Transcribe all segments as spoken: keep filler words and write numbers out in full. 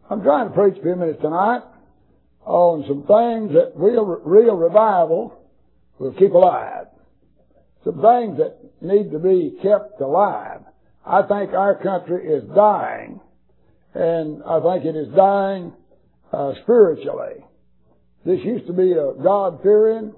I'm trying to preach a few minutes tonight on some things that real, real revival will keep alive. Some things that need to be kept alive. I think our country is dying, and I think it is dying uh, spiritually. This used to be a God-fearing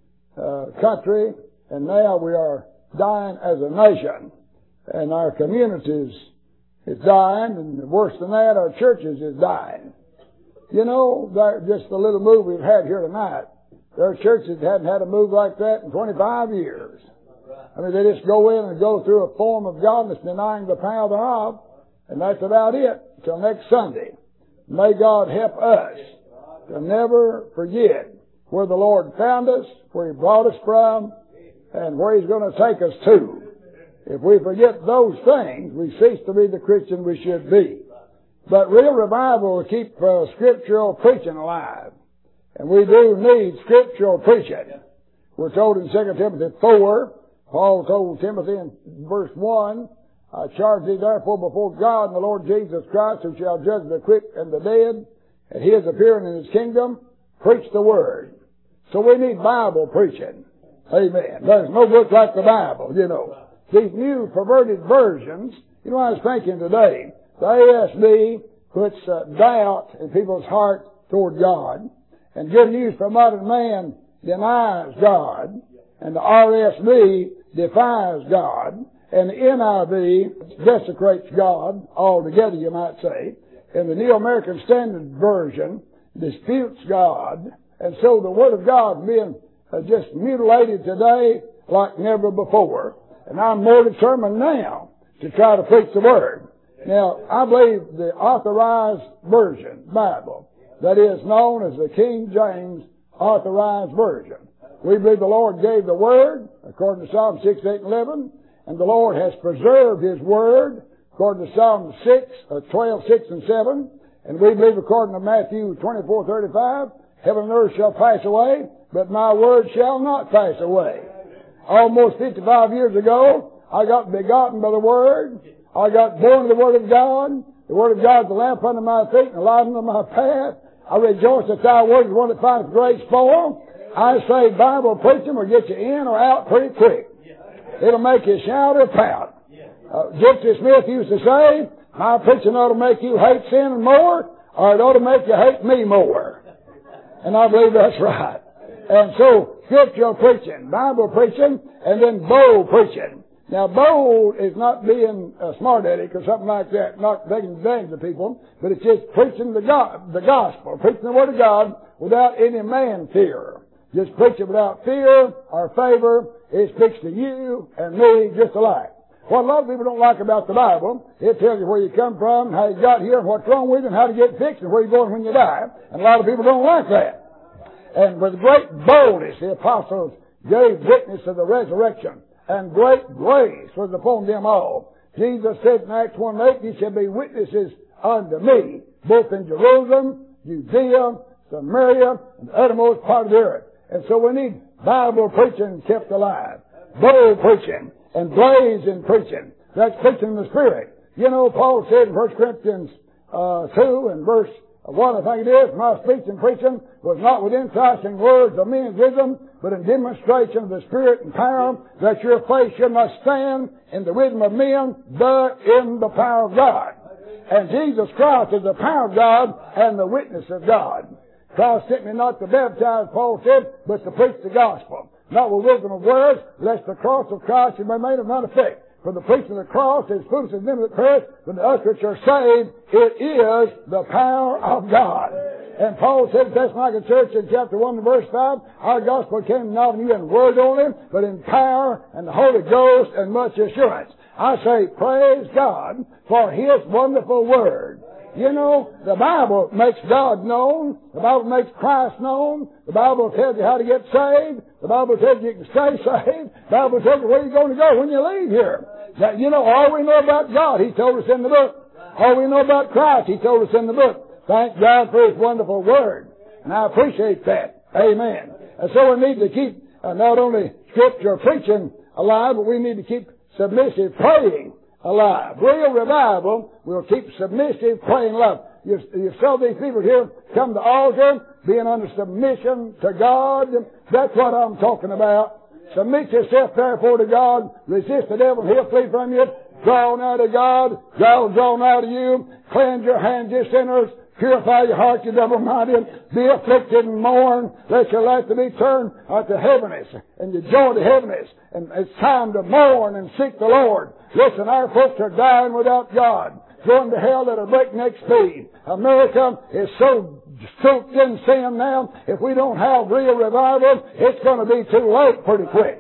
uh, country, and now we are dying as a nation, and our communities is dying, and worse than that, our churches is dying. You know, just the little move we've had here tonight, there are churches that hadn't had a move like that in twenty-five years. I mean, they just go in and go through a form of godliness, denying the power thereof, and that's about it until next Sunday. May God help us to never forget where the Lord found us, where He brought us from, and where He's going to take us to. If we forget those things, we cease to be the Christian we should be. But real revival will keep uh, scriptural preaching alive. And we do need scriptural preaching. We're told in Second Timothy four, Paul told Timothy in verse one, I charge thee therefore before God and the Lord Jesus Christ, who shall judge the quick and the dead, at His appearing in His kingdom, preach the Word. So we need Bible preaching. Amen. There's no book like the Bible, you know. These new perverted versions, you know, I was thinking today, the A S B puts uh, doubt in people's heart toward God, and Good News for Modern Man denies God, and the R S V defies God, and the N I V desecrates God altogether, you might say, and the New American Standard Version disputes God, and so the Word of God is being uh, just mutilated today like never before. And I'm more determined now to try to preach the Word. Now, I believe the Authorized Version, Bible, that is known as the King James Authorized Version. We believe the Lord gave the Word, according to Psalm six, eight, and eleven, and the Lord has preserved His Word, according to Psalm six, uh, twelve, six, and seven, and we believe according to Matthew twenty-four, thirty-five, heaven and earth shall pass away, but my Word shall not pass away. Almost fifty-five years ago, I got begotten by the Word. I got born of the Word of God. The Word of God is a lamp under my feet and a light under my path. I rejoice that Thy Word is one that findeth grace for. I say Bible preaching will get you in or out pretty quick. It'll make you shout or pout. Uh, Gypsy Smith used to say, my preaching ought to make you hate sin more, or it ought to make you hate me more. And I believe that's right. And so, scriptural preaching, Bible preaching, and then bold preaching. Now, bold is not being a smart aleck or something like that, not taking advantage of people, but it's just preaching the, God, the gospel, preaching the Word of God without any man fear. Just preaching without fear or favor. It speaks to you and me just alike. What a lot of people don't like about the Bible, it tells you where you come from, how you got here, and what's wrong with you, and how to get fixed, and where you're going when you die. And a lot of people don't like that. And with great boldness, the apostles gave witness of the resurrection, and great grace was upon them all. Jesus said in Acts one eight, ye shall be witnesses unto me, both in Jerusalem, Judea, Samaria, and the uttermost part of the earth. And so we need Bible preaching kept alive, bold preaching, and blazing preaching. That's preaching in the Spirit. You know, Paul said in First Corinthians uh, two and verse one, I think it is, my speech and preaching was not with enticing words of men's wisdom, but in demonstration of the Spirit and power, that your faith should not stand in the wisdom of men, but in the power of God. And Jesus Christ is the power of God and the witness of God. Christ sent me not to baptize, Paul said, but to preach the gospel. Not with wisdom of words, lest the cross of Christ should be made of none effect. For the preaching of the cross is foolishness to them that perish, but to us which are saved, it is the power of God. And Paul said in Thessalonica Church in chapter one and verse five, our gospel came not of you in word only, but in power and the Holy Ghost and much assurance. I say, praise God for His wonderful Word. You know, the Bible makes God known. The Bible makes Christ known. The Bible tells you how to get saved. The Bible tells you you can stay saved. The Bible tells you where you're going to go when you leave here. That, you know, all we know about God, He told us in the book. All we know about Christ, He told us in the book. Thank God for His wonderful Word. And I appreciate that. Amen. And so we need to keep uh, not only Scripture preaching alive, but we need to keep submissive praying alive. Real revival will keep submissive praying love. You, you saw these people here come to the altar, being under submission to God. That's what I'm talking about. Submit yourself therefore to God. Resist the devil and he'll flee from you. Draw nigh to God. God will draw nigh to you. Cleanse your hands, you sinners. Purify your heart, you double-minded. Be afflicted and mourn. Let your life to be turned to heaviness and your joy to heaviness. And it's time to mourn and seek the Lord. Listen, our folks are dying without God, going to hell at a breakneck speed. America is so soaked in sin now. If we don't have real revival, it's going to be too late pretty quick.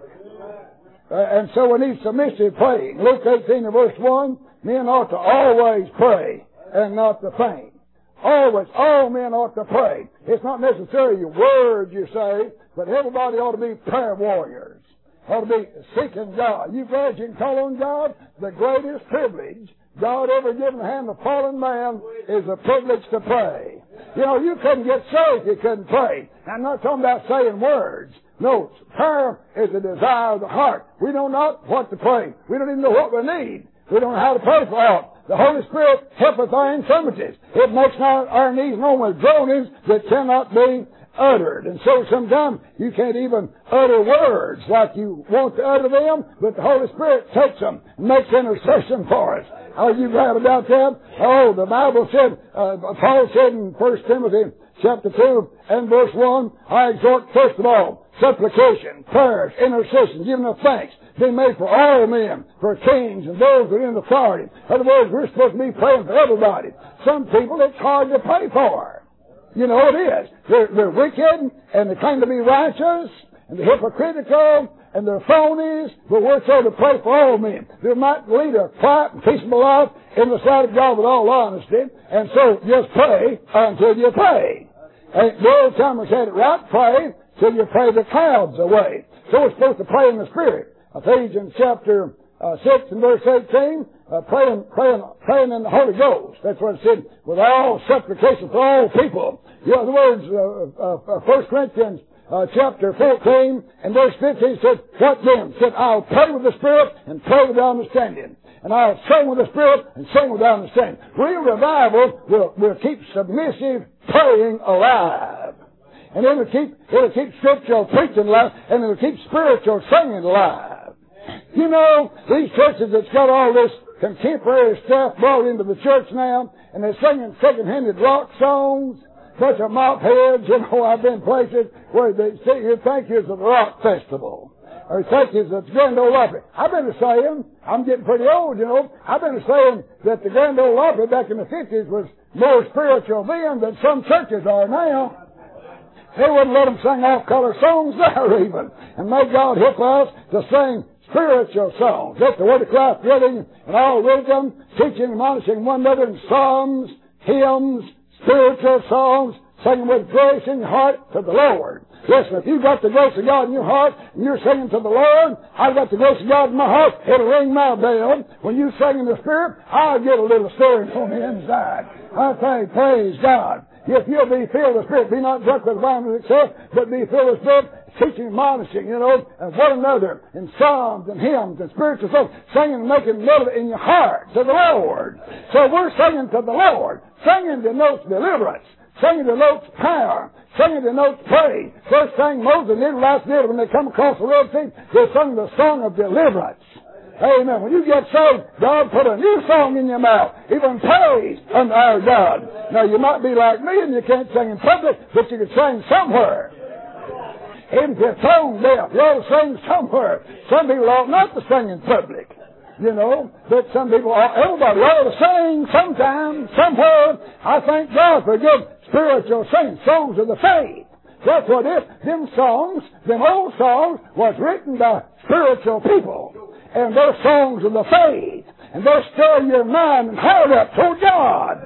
Uh, and so we need submissive praying. Luke eighteen and verse one, men ought to always pray and not to faint. Always, all men ought to pray. It's not necessarily your words you say, but everybody ought to be prayer warriors. Ought to be seeking God. You glad you can call on God? The greatest privilege God ever given the hand of fallen man is a privilege to pray. You know, you couldn't get saved if you couldn't pray. I'm not talking about saying words. No, prayer is a desire of the heart. We know not what to pray. We don't even know what we need. We don't know how to pray for help. The Holy Spirit helpeth our infirmities. It makes our, our knees known with groanings that cannot be uttered. And so sometimes you can't even utter words like you want to utter them, but the Holy Spirit takes them and makes intercession for us. Are you glad about that? Oh, the Bible said, uh, Paul said in First Timothy chapter two and verse one, I exhort first of all, supplication, prayers, intercession, giving of thanks, being made for all men, for kings and those that are in authority. In other words, we're supposed to be praying for everybody. Some people it's hard to pray for. You know it is. They're, they're wicked, and they claim to be righteous, and they're hypocritical, and they're phonies, but we're told to pray for all men. They might lead a quiet and peaceable life in the sight of God with all honesty, and so just pray until you pray. And the old timers had it right, pray till you pray the clouds away. So we're supposed to pray in the Spirit. Ephesians chapter uh, six and verse eighteen, uh, praying, praying, praying in the Holy Ghost. That's what it said, with all supplication for all people. In other words, uh, uh, uh, First Corinthians uh, chapter fourteen and verse fifteen said, what then? It said, I'll pray with the Spirit and pray with understanding. And I'll sing with the Spirit and sing with understanding. Real revival will, will keep submissive praying alive. And it'll keep, it'll keep scriptural preaching alive, and it'll keep spiritual singing alive. You know, these churches that's got all this contemporary stuff brought into the church now, and they're singing second-handed rock songs, bunch of mop heads. You know, I've been places where they say you think it's a rock festival, or you think it's a Grand Ole Opry. I've been saying, I'm getting pretty old, you know, I've been saying that the Grand Ole Opry back in the fifties was more spiritual then than some churches are now. They wouldn't let them sing off-color songs there even. And may God help us to sing spiritual songs. Let the Word of Christ getting in all wisdom, teaching and admonishing one another in psalms, hymns, spiritual songs, singing with grace in your heart to the Lord. Listen, if you've got the grace of God in your heart and you're singing to the Lord, I've got the grace of God in my heart, it'll ring my bell. When you sing in the Spirit, I'll get a little stirring on the inside. I say, praise God. If you'll be filled with the Spirit, be not drunk with wine with itself, but be filled with the Spirit, teaching and admonishing, you know, and one another in psalms and hymns and spiritual songs, singing and making melody in your heart to the Lord. So we're singing to the Lord. Singing denotes deliverance. Singing denotes power. Singing denotes praise. First thing Moses and the Israelites did when they come across the Red Sea, they sung the song of deliverance. Amen. When you get saved, God put a new song in your mouth, even praise unto our God. Now, you might be like me and you can't sing in public, but you can sing somewhere. Even if you're tone deaf, you ought to sing somewhere. Some people ought not to sing in public, you know, but some people, ought, everybody ought to sing sometime, somewhere. I thank God for good spiritual singing, songs of the faith. That's what it is. Them songs, them old songs, was written by spiritual people. And they're songs of the faith. And they stir your mind and heart up toward God.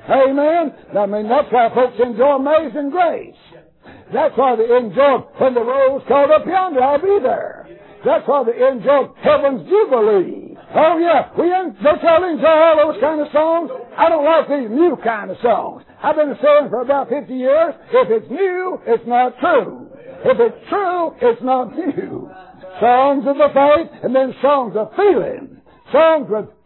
Amen? I mean, that's why folks enjoy Amazing Grace. That's why they enjoy when the roll's caught up yonder, I'll be there. That's why they enjoy Heaven's Jubilee. Oh, yeah. We en- don't y'all enjoy all those kind of songs? I don't like these new kind of songs. I've been saying for about fifty years, if it's new, it's not true. If it's true, it's not new. Songs of the faith, and then songs of feeling. Songs with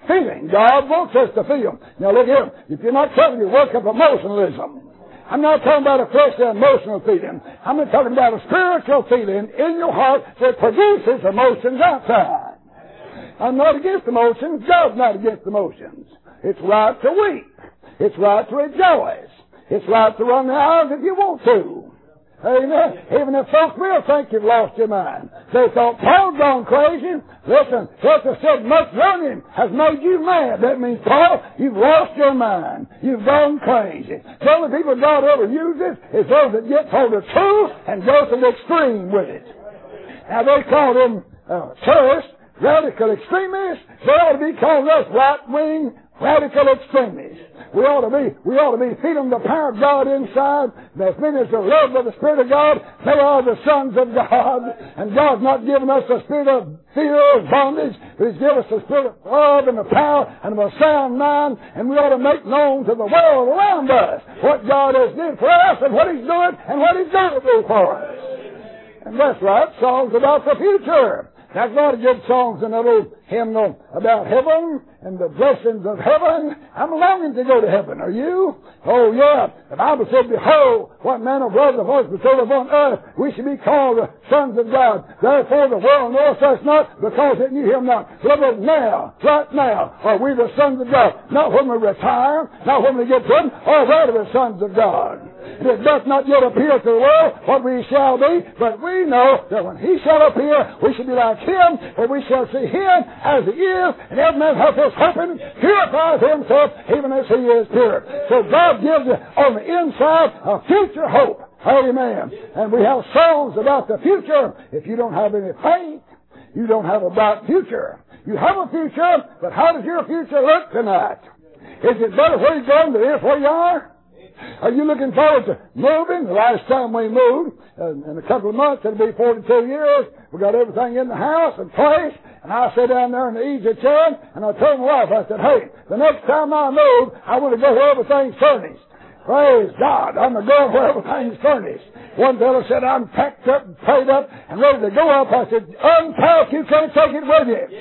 feeling. God wants us to feel. Now look here. If you're not careful, you work up emotionalism. I'm not talking about a fleshly emotional feeling. I'm not talking about a spiritual feeling in your heart that produces emotions outside. I'm not against emotions. God's not against emotions. It's right to weep. It's right to rejoice. It's right to run the aisles if you want to. Amen. Even if folks will think you've lost your mind. They thought Paul's gone crazy. Listen, Sister said much learning has made you mad. That means, Paul, you've lost your mind. You've gone crazy. The only people God ever uses is those that get hold of truth and go to the extreme with it. Now they call them uh, terrorists, radical extremists. They ought to be calling us right-wing radical extremists. We ought to be, we ought to be feeling the power of God inside. As many as are loved by the Spirit of God, they are the sons of God. And God's not given us a spirit of fear or bondage, but He's given us a spirit of love and of power and of a sound mind. And we ought to make known to the world around us what God has done for us and what He's doing and what He's going to do for us. And that's right, songs about the future. There's a lot of good songs in that old hymnal about heaven and the blessings of heaven. I'm longing to go to heaven. Are you? Oh, yeah. The Bible said, behold, what manner of love the voice bestowed upon us. We should be called the sons of God. Therefore the world knoweth us not, because it knew Him not. But now, right now, are we the sons of God. Not when we retire, not when we get to heaven, or rather the sons of God. It doth not yet appear to the world what we shall be, but we know that when He shall appear, we shall be like Him, and we shall see Him as He is, and every man hath this hope in him, purifies himself even as He is pure. So God gives you on the inside a future hope. Amen. And we have songs about the future. If you don't have any faith, you don't have a bright future. You have a future, but how does your future look tonight? Is it better where you're going than it is where you are? Are you looking forward to moving? The last time we moved, uh, in a couple of months, it'll be forty-two years. We got everything in the house and place. And I sat down there in the easy chair, and I told my wife, I said, hey, the next time I move, I want to go where everything's furnished. Praise God, I'm going to go where everything's furnished. One fellow said, I'm packed up and paid up and ready to go up. I said, unpack, you can't take it with you.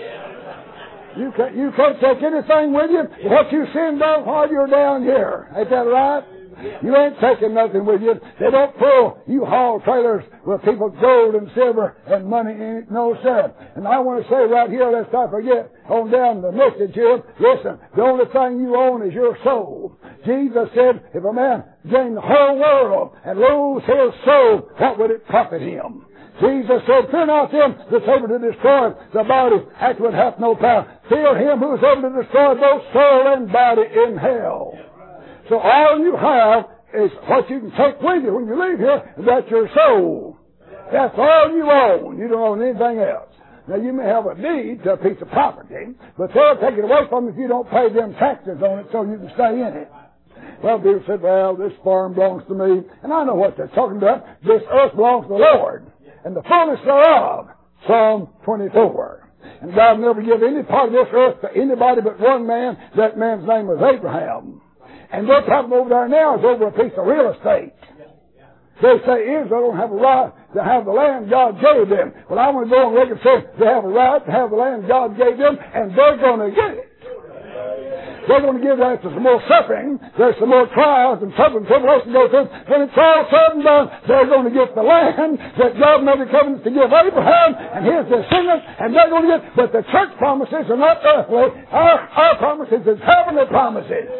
You can't, you can't take anything with you. What you send down while you're down here. Ain't that right? You ain't taking nothing with you. They don't pull U-Haul trailers with people's gold and silver and money in it. No, sir. And I want to say right here, lest I forget, on down the message here, listen, the only thing you own is your soul. Jesus said, if a man gain the whole world and lose his soul, what would it profit him? Jesus said, fear not them that's able to destroy the body, afterward hath no power. Fear Him who is able to destroy both soul and body in hell. So all you have is what you can take with you when you leave here, and that's your soul. That's all you own. You don't own anything else. Now, you may have a deed to a piece of property, but they'll take it away from you if you don't pay them taxes on it so you can stay in it. Well, people said, well, this farm belongs to me. And I know what they're talking about. This earth belongs to the Lord, and the fullness thereof. Psalm twenty-four. And God never gave any part of this earth to anybody but one man. That man's name was Abraham. And their problem over there now is over a piece of real estate. They say Israel don't have a right to have the land God gave them. Well, I want to go on record and say they have a right to have the land God gave them, and they're going to get it. They're going to give that to some more suffering. There's some more trials and trouble and tribulation to go through. When it's all said and done, they're going to get the land that God made the covenants to give Abraham and his descendants, and they're going to get. But the church promises are not earthly. Our, our promises is heavenly promises.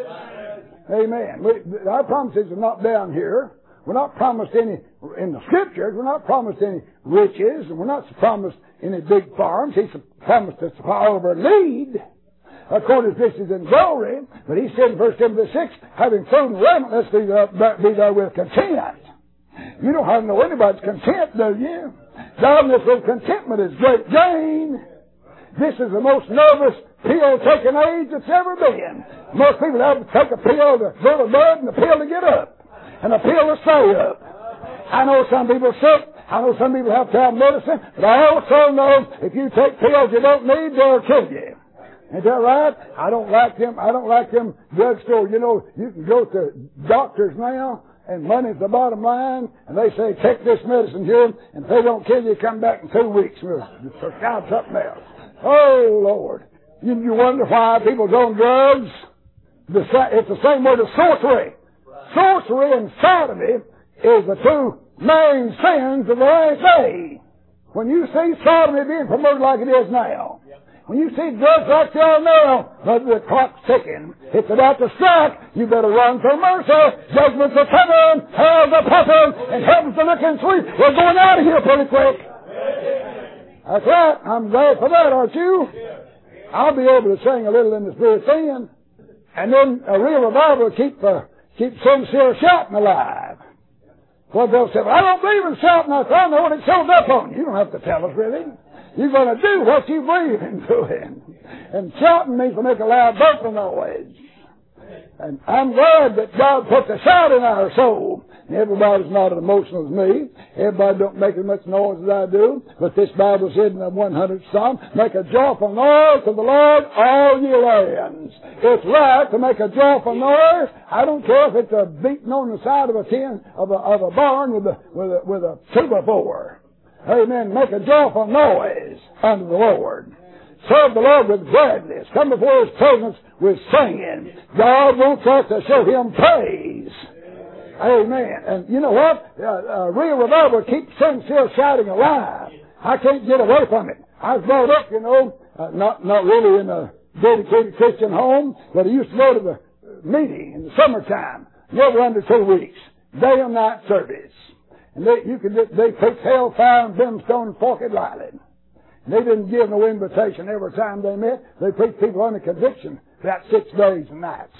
Amen. We, our promises are not down here. We're not promised any, in the Scriptures, we're not promised any riches, and we're not promised any big farms. He's promised to supply all of our need, according to riches and glory. But He said in First Timothy six, having food and raiment, let's be there, be there with content. You don't have to know anybody's content, do you? Godliness with contentment is great gain. This is the most nervous pill-taking age that's ever been. Most people have to take a pill to go to bed and a pill to get up, and a pill to stay up. I know some people are sick. I know some people have to have medicine, but I also know if you take pills you don't need, they'll kill you. Is that right? I don't like them. I don't like them drugstores. You know, you can go to doctors now, and money's the bottom line, and they say, take this medicine here, and if they don't kill you, come back in two weeks. We'll prescribe something else. Oh, Lord. You, you wonder why people's on drugs? The, it's the same word as sorcery. Sorcery and sodomy is the two main sins of the last day. When you see sodomy being promoted like it is now, when you see drugs like they are now, but the clock's ticking, it's about to strike, you better run for mercy. Judgment's a coming, hell's a puffing, and heaven's a looking sweet. We're going out of here pretty quick. That's right. I'm glad for that, aren't you? I'll be able to sing a little in the spirit singing. And then a real revival will keep, uh, keep sincere shouting alive. Well, they'll say, well, I don't believe in shouting. I know when it shows up on you. You don't have to tell us, really. You're going to do what you believe in doing. And shouting means to make a loud vocal noise. And I'm glad that God put the shout in our soul. Everybody's not as emotional as me. Everybody don't make as much noise as I do. But this Bible said in the one hundredth Psalm, make a joyful noise to the Lord, all ye lands. It's right to make a joyful noise. I don't care if it's a beating on the side of a tin of a, of a barn with a with a with a two by four. Amen. Make a joyful noise unto the Lord. Serve the Lord with gladness. Come before His presence with singing. God wants us to show Him praise. Amen. And you know what? Uh, uh, real revival keeps sincere shouting alive. I can't get away from it. I was brought up, you know, uh, not not really in a dedicated Christian home, but I used to go to the meeting in the summertime, never under two weeks, day and night service. And they, you could just, they preach hellfire and brimstone and forked lightning. And they didn't give no invitation every time they met. They preached people under conviction for about six days and nights.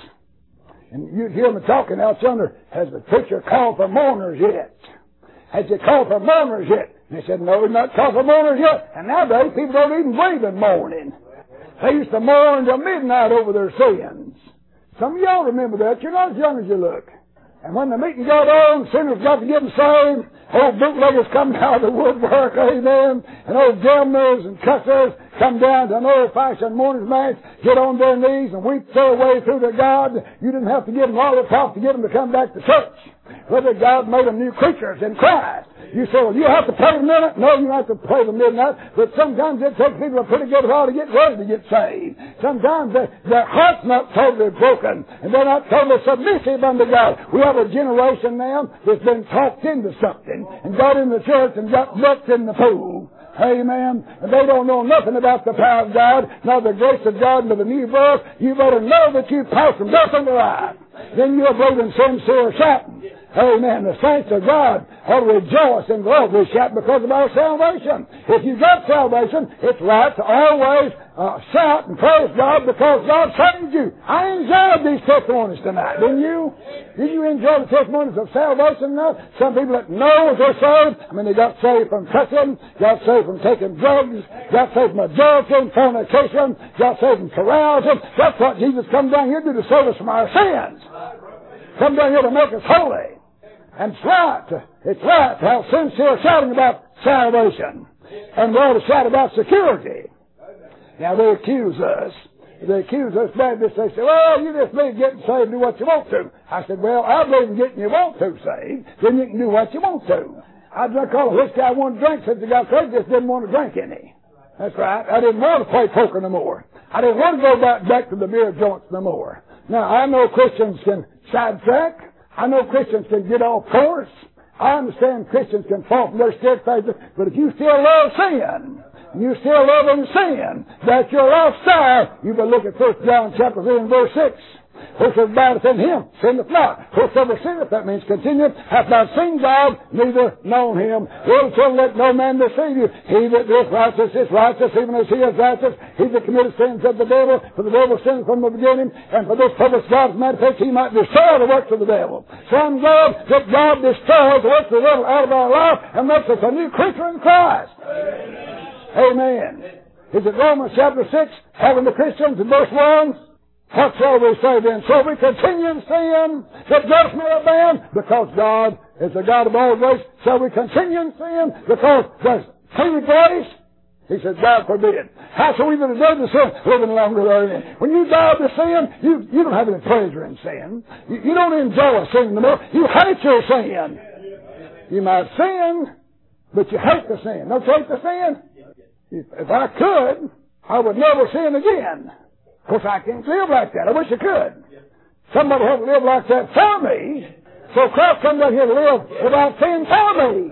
And you'd hear them talking out yonder, has the preacher called for mourners yet? Has he called for mourners yet? And they said, no, he's not called for mourners yet. And nowadays, people don't even believe in mourning. They used to mourn till midnight over their sins. Some of y'all remember that. You're not as young as you look. And when the meeting got on, sinners got to get them saved. Old bootleggers come out of the woodwork, amen. And old gamblers and cussers come down to an old-fashioned mourner's match, get on their knees and weep their way through to God. You didn't have to give them lollipops to get them to come back to church. Whether God made them new creatures in Christ. You say, well, you have to pray the midnight. No, you don't have to pray the midnight. But sometimes it takes people a pretty good while to get ready to get saved. Sometimes they, their heart's not totally broken. And they're not totally submissive unto God. We have a generation now that's been talked into something and got in the church and got ducked in the pool. Amen. And they don't know nothing about the power of God, nor the grace of God, nor the new birth. You better know that you passed from death unto life. Then you'll believe in sincere shouting. Amen. The saints of God ought to rejoice and gladly shout because of our salvation. If you've got salvation, it's right to always uh, shout and praise God because God saved you. I enjoyed these testimonies tonight, didn't you? Did you enjoy the testimonies of salvation enough? Some people that know they're saved, I mean, they got saved from cussing, got saved from taking drugs, got saved from adultery and fornication, got saved from carousing. That's what Jesus come down here to do, to save us from our sins. Come down here to make us holy. And it's right, it's right to have sincere shouting about salvation. And we ought to shout about security. Now they accuse us. They accuse us bad. They say, well, you just believe getting saved and do what you want to. I said, well, I believe in getting you want to saved. Then you can do what you want to. I drank all the whiskey I wanted to drink since I got saved. Just didn't want to drink any. That's right. I didn't want to play poker no more. I didn't want to go back, back to the beer joints no more. Now, I know Christians can sidetrack. I know Christians can get off course. I understand Christians can fall from their steadfastness, but if you still love sin, and you still love in sin, that's your lifestyle. You better look at First John chapter three and verse six. Whosoever abideth in him sinneth not. Whosoever sinneth, that means continueth, hath not seen God, neither known him. Little children, let no man deceive you. He that is righteous is righteous, even as he is righteous. He that committeth sins of the devil, for the devil sinned from the beginning, and for this purpose God manifested, he might destroy the works of the devil. So I'm glad that God destroys the works of the devil out of our life and makes us a new creature in Christ. Amen. Amen. Is it Romans chapter six, having the Christians in verse one? What shall we say then? Shall we continue in sin that grace may abound? Because God is the God of all grace. Shall we continue in sin because there's free grace? He said, God forbid. How shall we that are dead to sin living longer therein? When you die to sin, you, you don't have any pleasure in sin. You, you don't enjoy sin no more. You hate your sin. You might sin, but you hate the sin. Don't you hate the sin? If, if I could, I would never sin again. Of course, I can't live like that. I wish I could. Somebody had to live like that for me. So Christ comes down here to live without sin for me.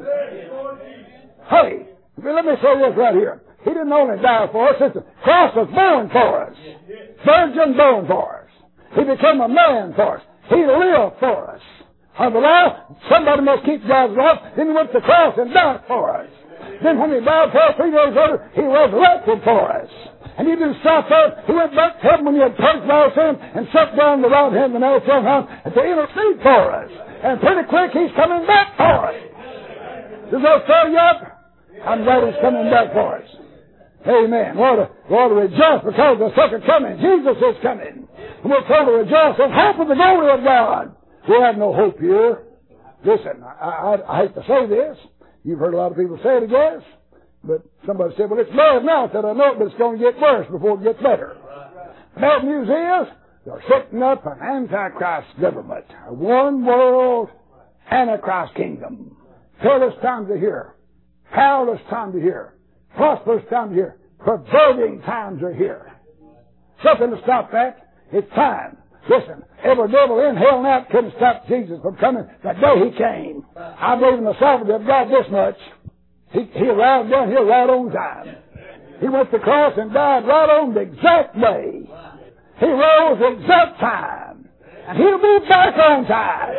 Hey, let me say this right here. He didn't only die for us. Christ was born for us. Virgin born for us. He became a man for us. He lived for us. Under law, somebody must keep God's law. Then he went to the cross and died for us. Then when he died for us, three days later, he resurrected for us. And he didn't stop there. He went back to heaven when he had purged our sin and sat down the right hand of the now throne house to intercede for us. And pretty quick, he's coming back for us. Does that stir you up? I'm glad he's coming back for us. Amen. We ought to, we ought to rejoice because the second coming. Jesus is coming. And we're told to rejoice in hope of the glory of God. We have no hope here. Listen, I, I, I hate to say this. You've heard a lot of people say it, I guess. But somebody said, well, it's bad now. I said, I know it, but it's going to get worse before it gets better. The bad news is, they're setting up an Antichrist government. A one-world Antichrist kingdom. Perilous times are here. Powerless times are here. Prosperous times are here. Perverting times are here. Something to stop that. It's time. Listen, every devil in hell and out couldn't stop Jesus from coming the day he came. I believe in the sovereignty of God this much. He, he arrived down here right on time. He went to the cross and died right on the exact day. He rose the exact time. And he'll be back on time.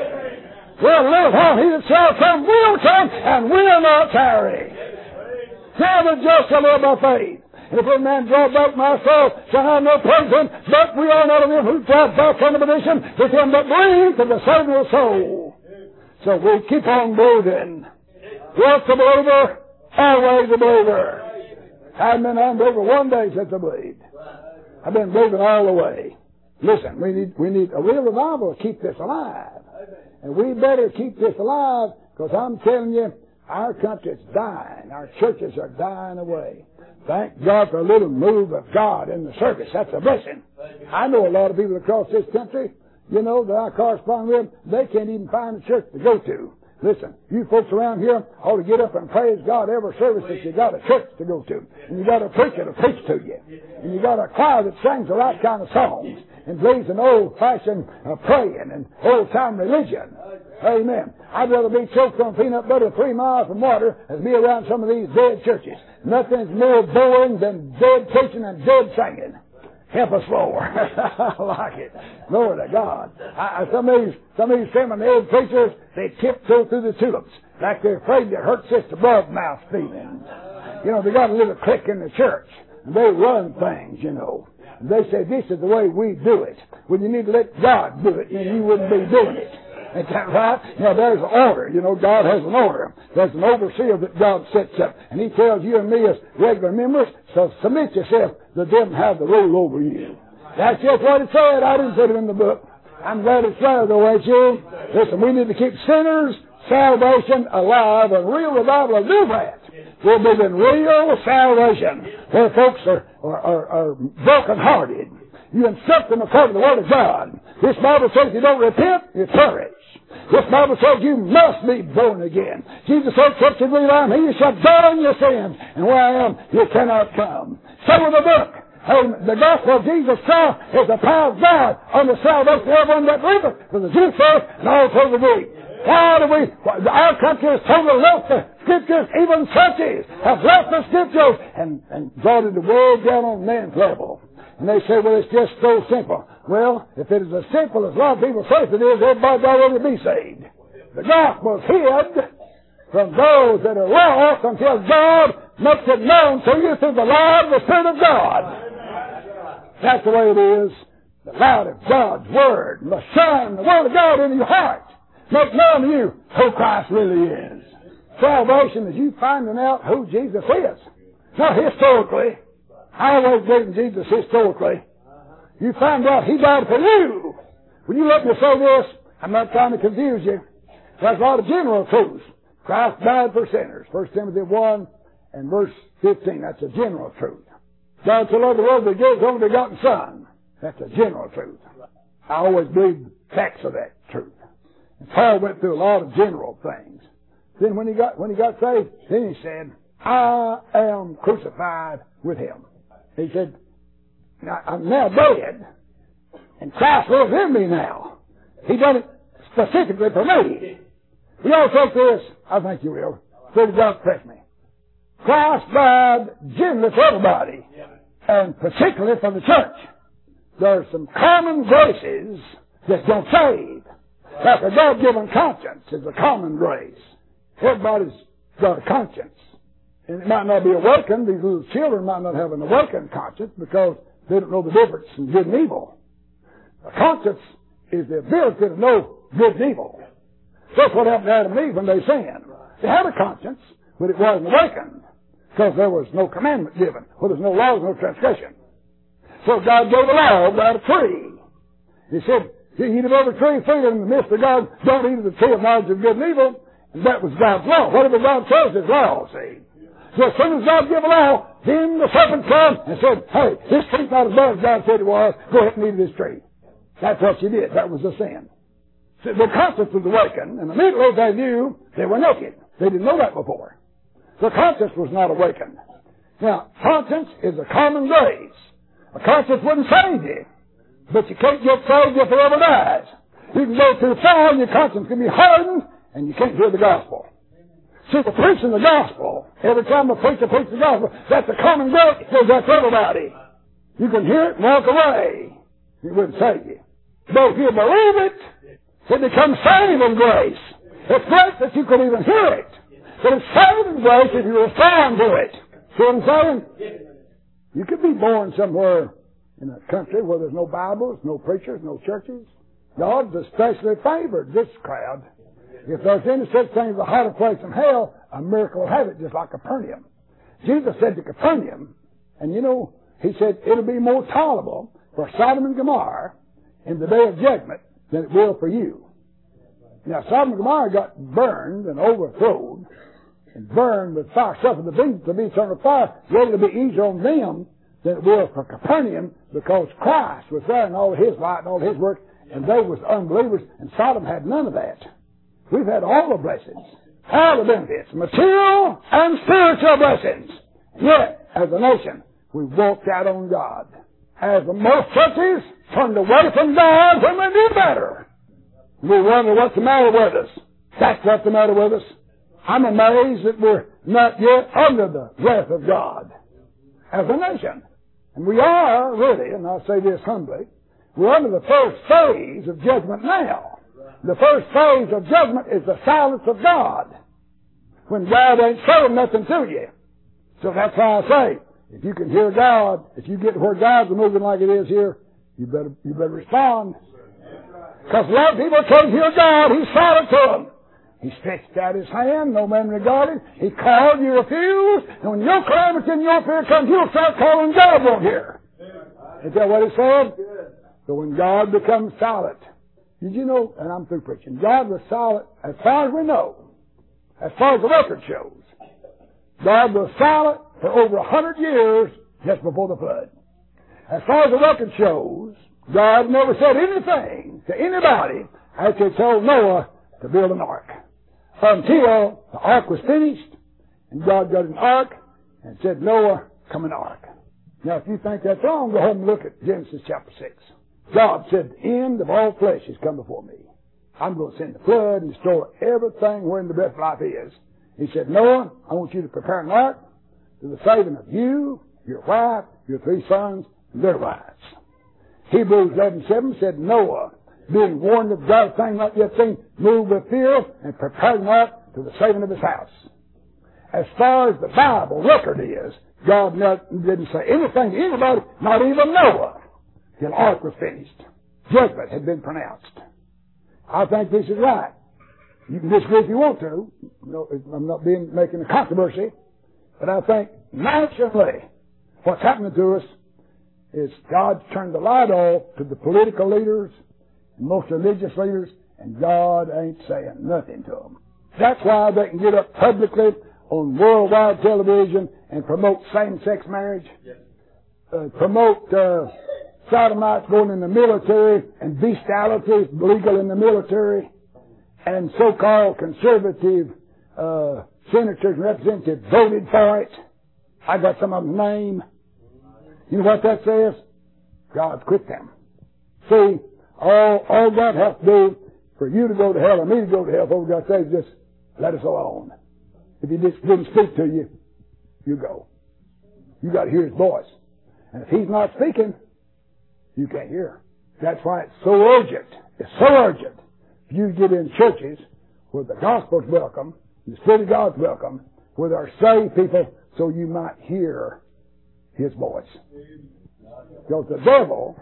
We'll live on. He that shall come will come and will not tarry. Now the just shall live by faith. And if any man draw back my soul, shall have no praise him, but we are not of them who drive back unto perdition, with him that believes to the saving of the soul. So we keep on believing. Once a believer, always a believer. I haven't been unbeliever one day since I believed. I've been believing all the way. Listen, we need we need a real revival to keep this alive. And we better keep this alive, because I'm telling you, our country's dying. Our churches are dying away. Thank God for a little move of God in the service. That's a blessing. I know a lot of people across this country, you know, that I correspond with, they can't even find a church to go to. Listen, you folks around here ought to get up and praise God every service that you got a church to go to. And you got a preacher to preach to you. And you got a choir that sings the right kind of songs and plays an old-fashioned uh, praying and old-time religion. Amen. I'd rather be choked on peanut butter three miles from water than be around some of these dead churches. Nothing's more boring than dead preaching and dead singing. Help us, Lord. I like it. Glory to God. I, some of these, some of these seminary preachers, they tiptoe through the tulips like they're afraid to hurt Sister Broadmouth's feelings. You know, they got a little clique in the church, and they run things, you know. And they say, this is the way we do it. Well, you need to let God do it, and you wouldn't be doing it. Ain't that right? You know, there's an order. You know, God has an order. There's an overseer that God sets up. And he tells you and me as regular members, so submit yourself, that them have the rule over you. That's just what it said. I didn't put it in the book. I'm glad it's there, though, ain't you? Listen, we need to keep sinners' salvation alive, and real revival will do that. We'll be in real salvation, where folks are, are, are, are broken-hearted. You instruct them according to the Word of God. This Bible says you don't repent, you perish. This Bible says you must be born again. Jesus said, except you believe I am, he shall die in your sins. And where I am, you cannot come. So with the book, and the gospel of Jesus Christ is the power of God on the salvation of everyone that believeth, for the Jew first and also the Greek. Why do we, our country has totally left the Scriptures, even churches have left the Scriptures and, and brought it way down on man's level. And they say, well, it's just so simple. Well, if it is as simple as a lot of people say it is, everybody's already be saved. The gospel is hid from those that are lost until God makes it known to you through the light of the Spirit of God. That's the way it is. The light of God's Word must shine the Word of God into your heart. Make known to you who Christ really is. Salvation is you finding out who Jesus is. Not historically. I always believe in Jesus historically. You find out He died for you. When you let me say this, I'm not trying to confuse you. There's a lot of general truths. Christ died for sinners. First Timothy one and verse fifteen. That's a general truth. God so loved the world that He gave His only begotten Son. That's a general truth. I always believe facts of that truth. And Paul went through a lot of general things. Then when he got when he got saved, then he said, I am crucified with Him. He said, I'm now dead, and Christ lives in me now. He done it specifically for me. You all take this, I think you will, so it don't press me. Christ died generally for everybody, and particularly for the church. There are some common graces that don't save. Like a God-given conscience is a common grace. Everybody's got a conscience. And it might not be awakened. These little children might not have an awakened conscience because they don't know the difference in good and evil. A conscience is the ability to know good and evil. That's what happened to Adam and Eve when they sinned. They had a conscience, but it wasn't awakened because there was no commandment given. Well, there's no laws, no transgression. So God gave a law about a tree. He said, you eat of every tree freely in the midst of God, don't eat of the tree of knowledge of good and evil. And that was God's law. Whatever God says is law, see. So as soon as God gave a law, then the serpent came and said, hey, this tree's not as bad as God said it was. Go ahead and eat of this tree. That's what you did. That was the sin. So the conscience was awakened, and immediately they knew they were naked. They didn't know that before. The conscience was not awakened. Now, conscience is a common grace. A conscience wouldn't save you, but you can't get saved if it ever dies. You can go too far, and your conscience can be hardened, and you can't hear the gospel. See, the preaching the gospel, every time a preacher preaches the gospel, that's a common grace. It goes out to everybody. You can hear it and walk away. It wouldn't save you. But if you believe it, it becomes saving grace. It's great that you can even hear it. But it's saving grace if you respond to it. See what I'm saying? You could be born somewhere in a country where there's no Bibles, no preachers, no churches. God's especially favored this crowd. If there's any such thing as a hotter place in hell, a miracle will have it, just like Capernaum. Jesus said to Capernaum, and you know, he said it'll be more tolerable for Sodom and Gomorrah in the day of judgment than it will for you. Now, Sodom and Gomorrah got burned and overthrown and burned with fire, suffered the beast to be eternal fire, ready to be easier on them than it will for Capernaum, because Christ was there in all his light and all his work, and they was unbelievers, and Sodom had none of that. We've had all the blessings, all the benefits, material and spiritual blessings. Yet, as a nation, we've walked out on God. As most churches turned away from God when they knew better. We wonder what's the matter with us. That's what's the matter with us. I'm amazed that we're not yet under the wrath of God as a nation. And we are, really, and I'll say this humbly, we're under the first phase of judgment now. The first phase of judgment is the silence of God. When God ain't saying nothing to you. So that's why I say, if you can hear God, if you get to where God's moving like it is here, you better, you better respond. Because a lot of people can't hear God. He's silent to them. He stretched out his hand, no man regarded. He called, you refused. And when your calamity and your fear comes, you'll start calling, God won't hear. Is that what he said? So when God becomes silent, did you know, and I'm through preaching, God was silent as far as we know, as far as the record shows. God was silent for over a hundred years just before the flood. As far as the record shows, God never said anything to anybody after he told Noah to build an ark. Until the ark was finished, and God got an ark and said, Noah, come an ark. Now, if you think that's wrong, go ahead and look at Genesis chapter six. God said, the end of all flesh has come before me. I'm going to send the flood and destroy everything wherein the breath of life is. He said, Noah, I want you to prepare an ark to the saving of you, your wife, your three sons, and their wives. Hebrews eleven seven said, Noah, being warned of God's thing not yet seen, moved with fear and prepared an ark to the saving of his house. As far as the Bible record is, God not, didn't say anything to anybody, not even Noah, till the ark was finished. Judgment had been pronounced. I think this is right. You can disagree if you want to. No, I'm not being making a controversy. But I think nationally, what's happening to us is God's turned the light off to the political leaders and most religious leaders, and God ain't saying nothing to them. That's why they can get up publicly on worldwide television and promote same-sex marriage, uh, promote uh, sodomites going in the military and bestiality legal in the military, and so-called conservative uh, senators and representatives voted for it. I got some of them name. You know what that says? God's quit them. See, all, all God has to do for you to go to hell or me to go to hell, what God says is just let us alone. If He just didn't speak to you, you go. You got to hear His voice. And if He's not speaking, you can't hear. That's why it's so urgent. It's so urgent. If you get in churches where the gospel's welcome, the Spirit of God's welcome, where there are saved people, so you might hear His voice. Because the devil,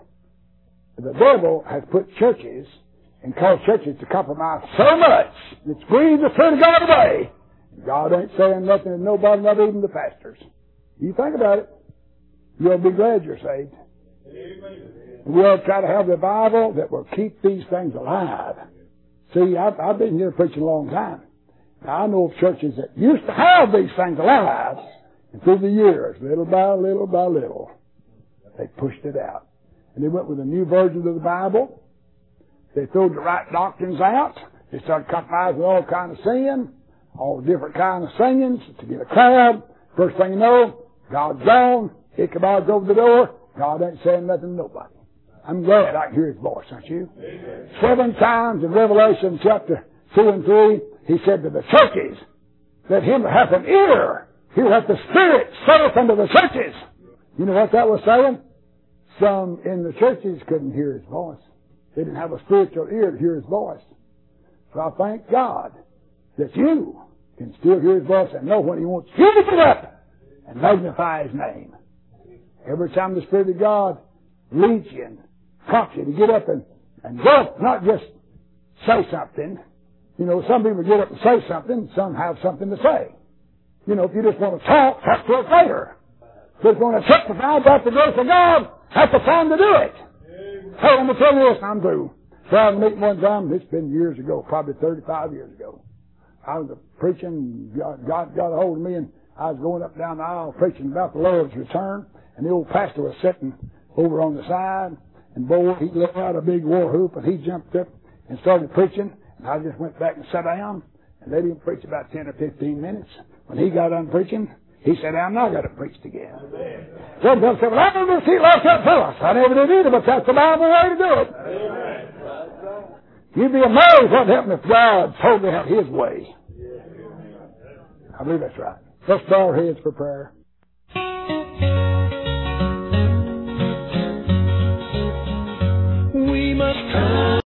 the devil has put churches and caused churches to compromise so much, it's grieved the Spirit of God away. God ain't saying nothing to nobody, not even the pastors. You think about it, you'll be glad you're saved. Amen. We'll try to have the Bible that will keep these things alive. See, I've, I've been here preaching a long time. Now, I know of churches that used to have these things alive, and through the years, little by little by little, they pushed it out. And they went with a new version of the Bible. They threw the right doctrines out. They started compromising all kinds of sin, all different kinds of singings to get a crowd. First thing you know, God's gone. Ichabod's over the door. God ain't saying nothing to nobody. I'm glad I can hear His voice, aren't you? Amen. Seven times in Revelation chapter two and three, He said to the churches, let him that hath an ear hear what the Spirit saith unto the churches. You know what that was saying? Some in the churches couldn't hear His voice. They didn't have a spiritual ear to hear His voice. So I thank God that you can still hear His voice and know when He wants you to get up and magnify His name. Every time the Spirit of God leads you and prompts you to get up and, and go, not just say something. You know, some people get up and say something, some have something to say. You know, if you just want to talk, talk to us later. Just want to testify about the grace of God, that's the time to do it. Hey, I'm going to tell you this, I'm through. So I was meeting one time, it's been years ago, probably thirty-five years ago. I was preaching, God, God got a hold of me, and I was going up and down the aisle preaching about the Lord's return, and the old pastor was sitting over on the side, and boy, he let out a big war whoop, and he jumped up and started preaching, and I just went back and sat down, and let him preach about ten or fifteen minutes. When he got done preaching, he sat down, and I got to preach again. Some people said, well, I never see like that fellow. I never did either, but that's the Bible way to do it. Amen. You'd be amazed what happened if God totally had His way. I believe that's right. Let's bow our heads for prayer.